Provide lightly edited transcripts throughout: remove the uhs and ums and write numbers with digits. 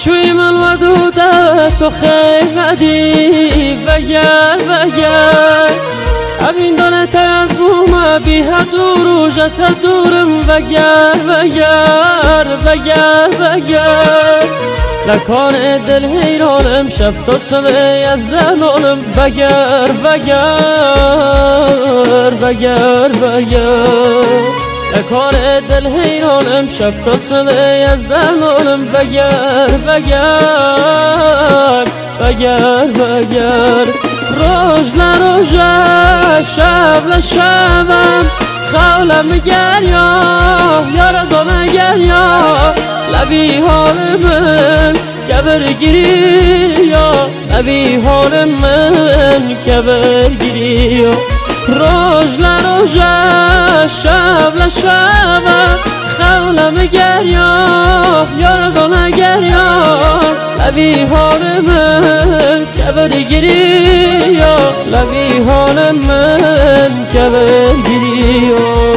تشوي من ودودت و خیل ندی وگر همین دانت از بوم بی هر دور و جت دورم وگر لکان دل حیرانم شفت و سمه از دنانم وگر لکان دل حیرانم شفت و سمه از دنانم وگر روز لروزه شب لشبم خولم گریا یار دانه گریا لبی حال من کبرگیری یا لبی حال من کبرگیری روز لروزه شب لشبم خولم گریا یار دانه گریا لبی حال من کبرگیری یا لبی حال من کبرگیری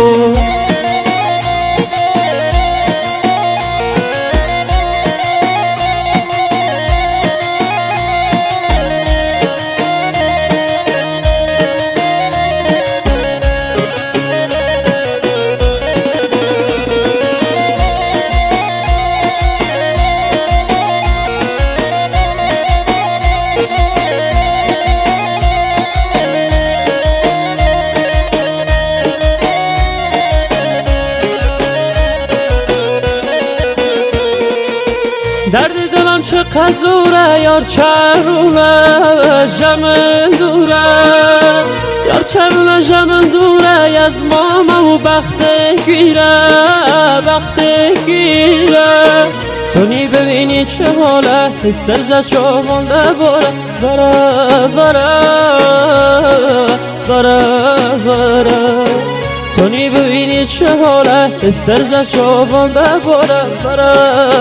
درد دلم چه قزوره یار چرونه جمن دوره یار چرونه جمن دوره از ماما و بخت گیره تونی ببینی چه حاله هستر زد چوانده باره تونی ببینی چه حاله استر زد چوبانده باره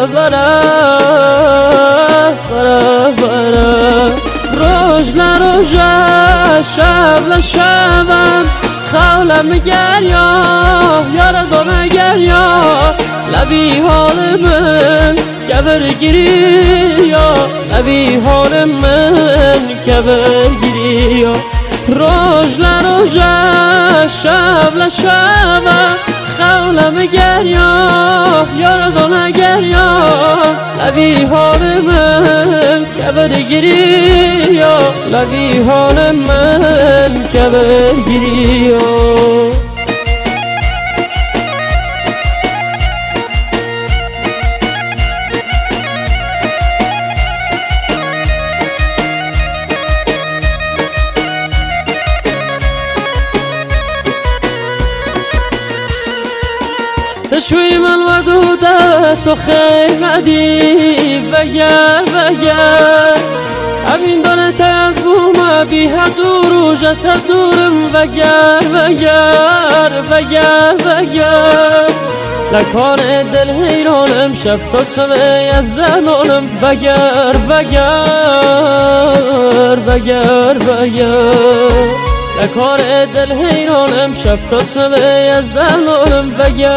روز لروزه شب لشبم خولم گریا یار دانه گریا لبی حال من کبرگیری یا لبی حال من کبرگیری روز لروزه شب لشبم خولم گریا یار دانه گریا لبی حال من کبرگیری یا لبی حال من کبرگیری تشوی من ودودت و خیل ندی وگر همین دانت از بوم بی هر دور و جت دورم وگر لکان دل حیرانم شفت و سمه از دنانم وگر لکان دل حیرانم شفت و سمه از دنانم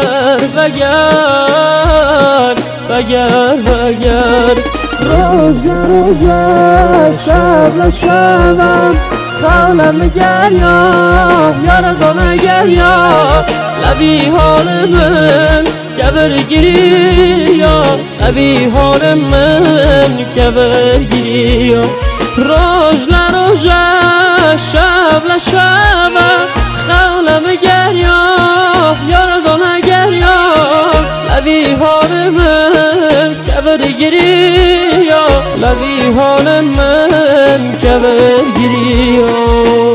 وگر روز لروزه شب لشبم خولم گریا یار دانه گریا لبی حال من کبرگیری یا لبی حال من کبرگیری روز لروزه شب لشبم خولم گریا یار دانه گریا لبی حال من کبرگیری یا لبی حال من کبرگیری